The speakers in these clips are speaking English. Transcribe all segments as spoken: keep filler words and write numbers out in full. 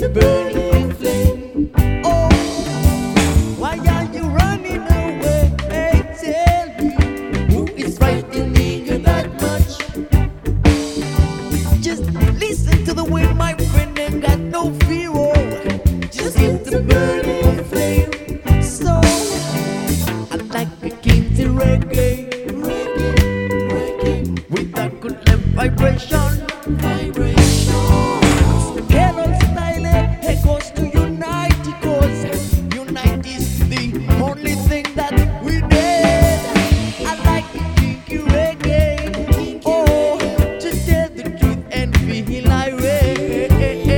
burning flame. Oh, why are you running away? Hey, tell me, who is frightening you that much? Just listen to the wind, my friend, and got no fear. Oh, just keep the burning flame. So I like a king to reggae, reggae, reggae, with a good left vibration, vibration. Hello style, it goes to unite, because unite is the only thing that we need. I like the kinky reggae, oh, to tell the truth and feel irate.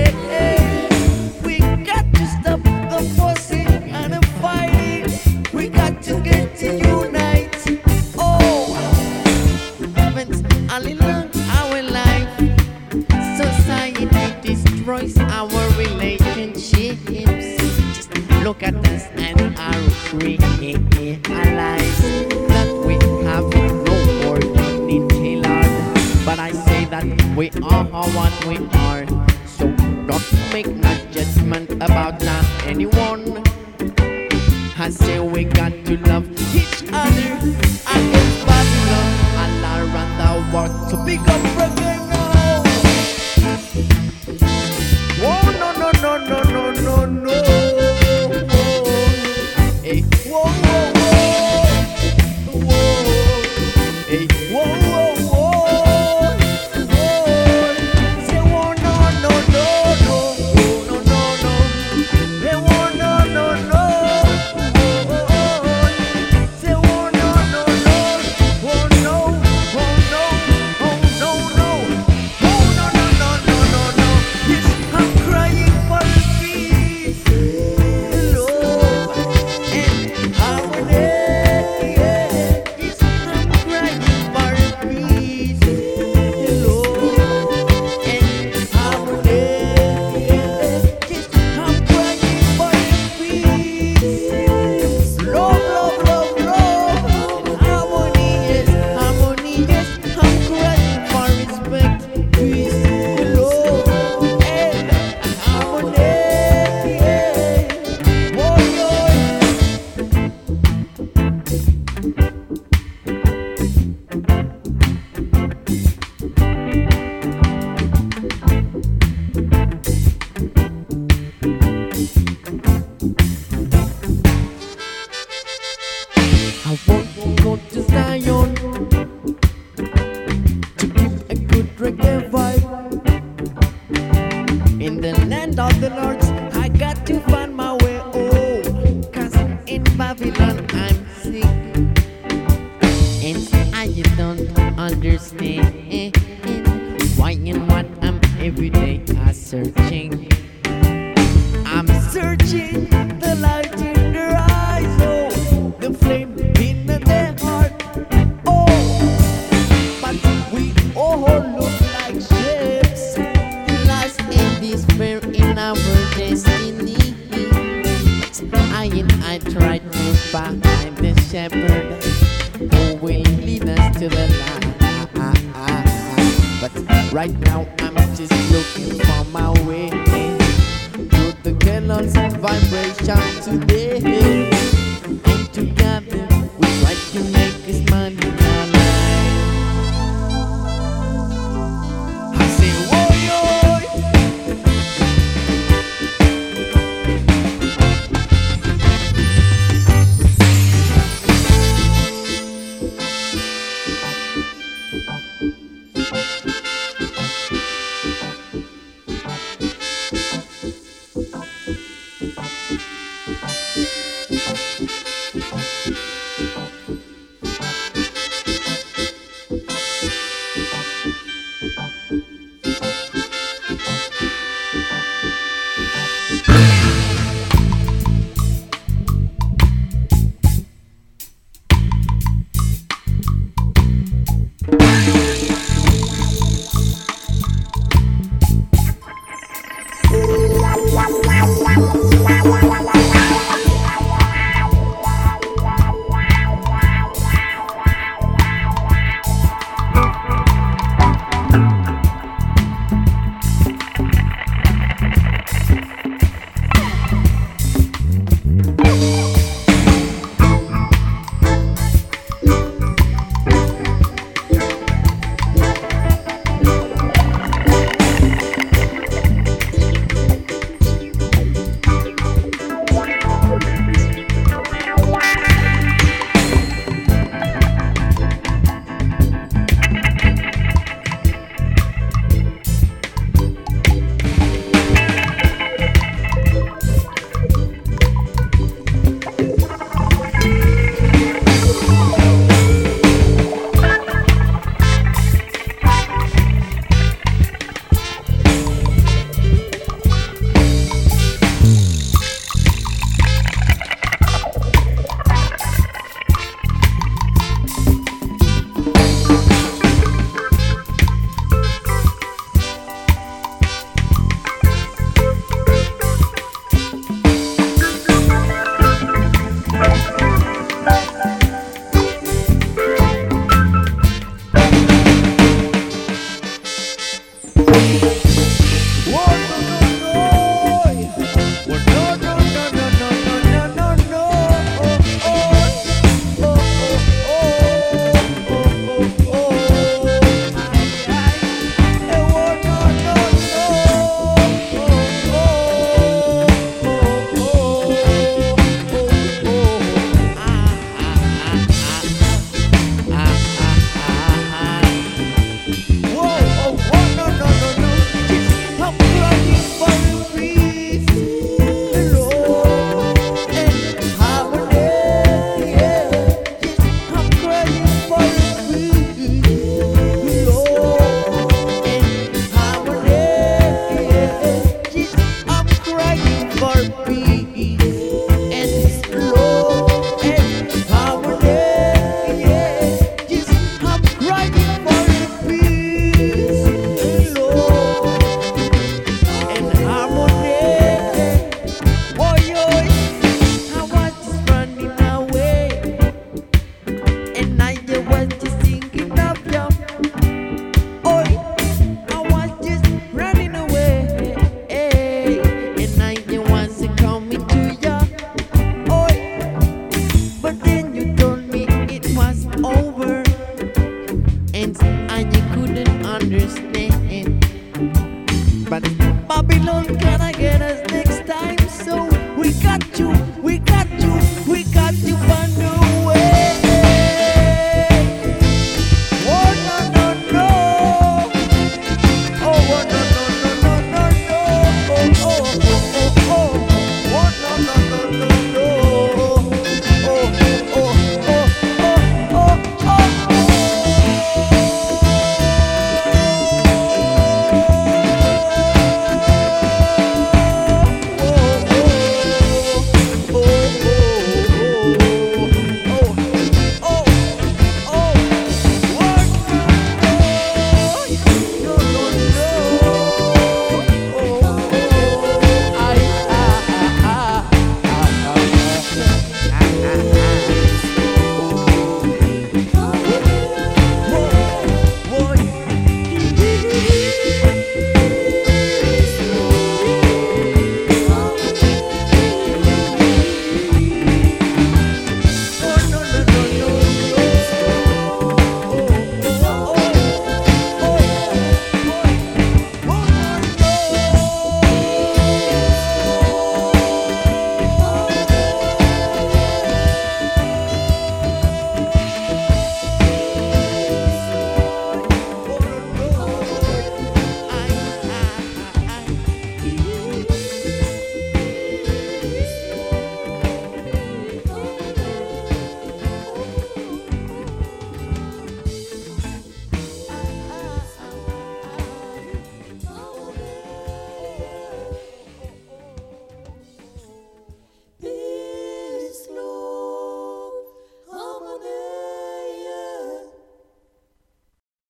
We got to stop the fussing and the fighting. We got to get to unite. Oh, heavens, only learn our life. Society destroys our relationships. Just look at us and our realize that we have no more dignity, Lord. But I say that we are what we are. So don't make no judgment about not anyone. I say we got to love each other against Babylon and around the world to pick up again now. Whoa, no, no, no, no, no, no, no. Hey, whoa, whoa, whoa. Whoa. Hey, whoa, whoa, whoa. Whoa. Say, whoa, no, no, no, no. No, no, no. Say, whoa, no, no, no. Say, whoa, no, no, no. Whoa, no. Whoa, no. Oh, no, no. Oh, no, no, no, no, no, no. Yes, I'm crying for peace, love, and harmony. Yes, I'm crying for peace, love, and harmony. Yes, I'm crying for peace, love, love, love, love, harmony. Yes, harmony. Yes, I'm crying for respect, peace, love, and harmony. Boy, I want to go to Zion to get a good reggae vibe. In the land of the Lords, I got to find my way. Oh, cause in Babylon I'm sick, and I don't understand why and what I'm every day I searching. I'm searching the light in their eyes, oh, the flame in their heart, oh, but we all look like ships lost in despair in our destiny. I and I try to find the shepherd who will lead us to the light. But right now I'm just looking for my way to the Kellogg's vibration today.